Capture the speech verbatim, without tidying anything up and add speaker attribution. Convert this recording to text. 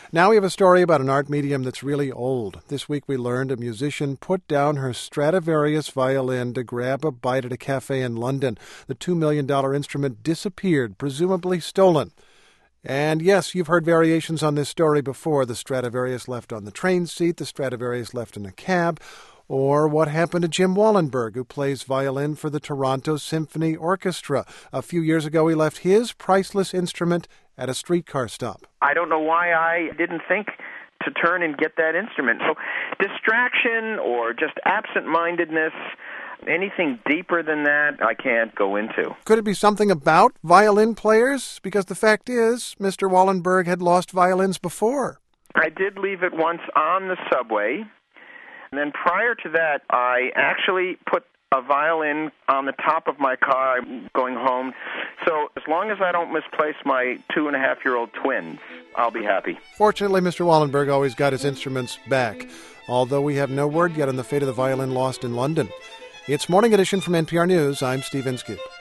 Speaker 1: Now we have a story about an art medium that's really old. This week we learned a musician put down her Stradivarius violin to grab a bite at a cafe in London. The two million dollars instrument disappeared, presumably stolen. And yes, you've heard variations on this story before. The Stradivarius left on the train seat, the Stradivarius left in a cab. Or what happened to Jim Wallenberg, who plays violin for the Toronto Symphony Orchestra. A few years ago, he left his priceless instrument at a streetcar stop.
Speaker 2: I don't know why I didn't think to turn and get that instrument. So distraction or just absent-mindedness, anything deeper than that, I can't go into.
Speaker 1: Could it be something about violin players? Because the fact is, Mister Wallenberg had lost violins before.
Speaker 2: I did leave it once on the subway. And then prior to that, I actually put a violin on the top of my car going home. So as long as I don't misplace my two-and-a-half-year-old twins, I'll be happy.
Speaker 1: Fortunately, Mister Wallenberg always got his instruments back, although we have no word yet on the fate of the violin lost in London. It's Morning Edition from N P R News. I'm Steve Inskeep.